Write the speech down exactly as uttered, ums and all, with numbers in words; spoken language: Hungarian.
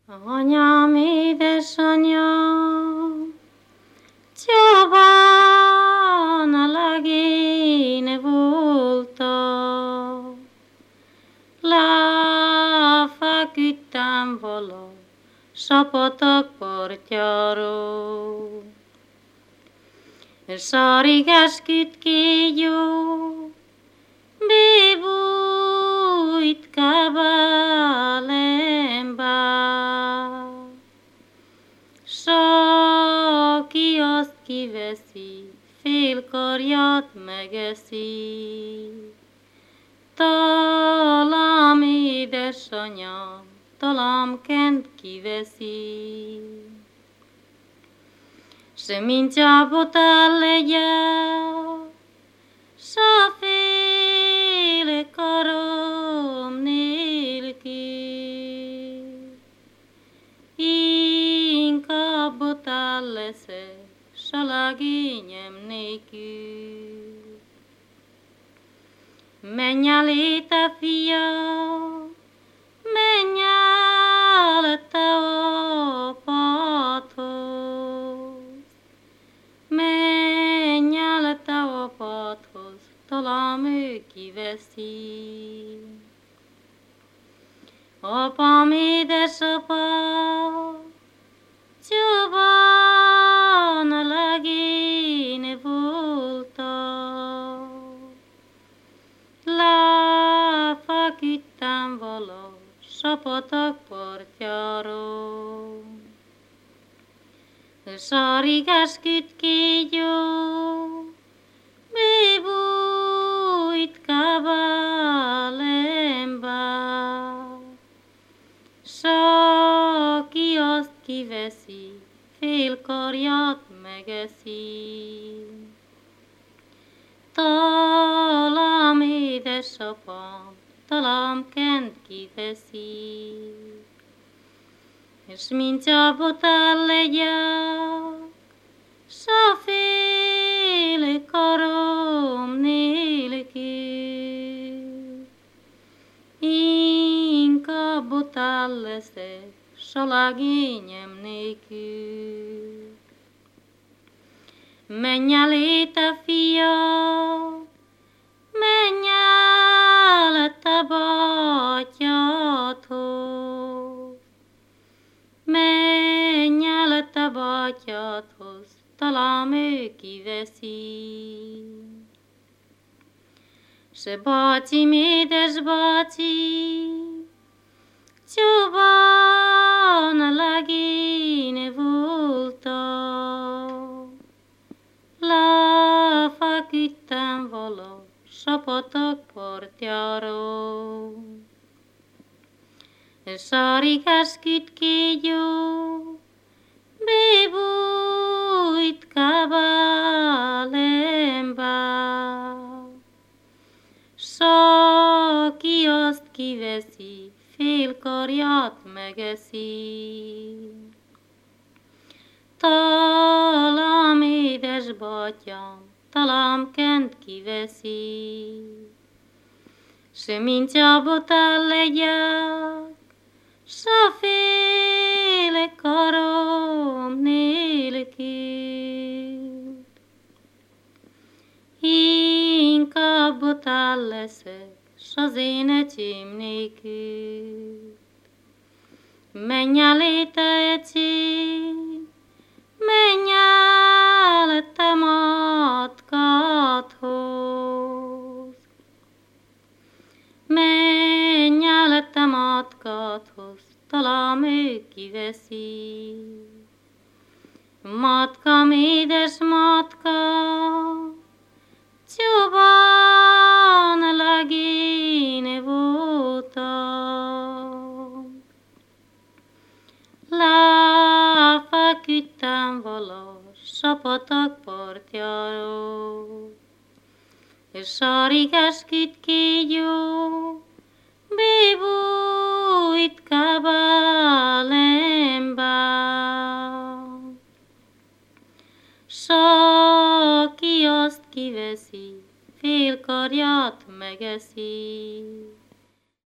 Anyám, édesanyám, Csabán a legény voltam, lefeküdtem vala sapatak partjáról. Sáriges kütkégyó, bebújt kebelembe, Saki azt kiveszi, fél karját megeszi. Talán édesanyám, talán kent kiveszi. Se mintyábot ellegyen, se fél karom nélkül. Inkább ott el leszek, s a legényem nélkül. Menj el, éte fiam, menj el te apádhoz. Menj el te apádhoz, talán ő kiveszi. Apám, édesapám, Csabán a legény voltam. Lefeküdtem vala sapatak partjáról. Sáriges kütkégyó, bebújt kebelembe, Saki azt kiveszi, fél karját megeszi. Talán édesapám, talán kent kiveszi. És mintyábot ellegyen, s a fél karom nélkül. Inkább ott el leszek, s a legényem nélkül. Menj el, éte fiam, menj el te bátyádhoz. Menj el te bátyádhoz, talán ő kiveszi. Se bátyim, édes bácsi, Csabán a legény voltam. Lefeküdtem vala sapatak partjáról. Sáriges kütkégyó, bebújt kebelembe, Saki azt kiveszi, fél karját megeszi. Talán édes bátyám, talán kent kiveszi. Se mintyábot ellegyen, s a fél karom nélkül. Inkább ott el leszek, s az én ecsém nélkül. Menj el, éte ecsém, menj el te matkádhoz. Menj el te matkádhoz, talán ő kiveszi. Matkám, édes matkám, Csabán a legény voltam. Lefeküdtem vala sapatak partjáról. Sáriges kütkégyó,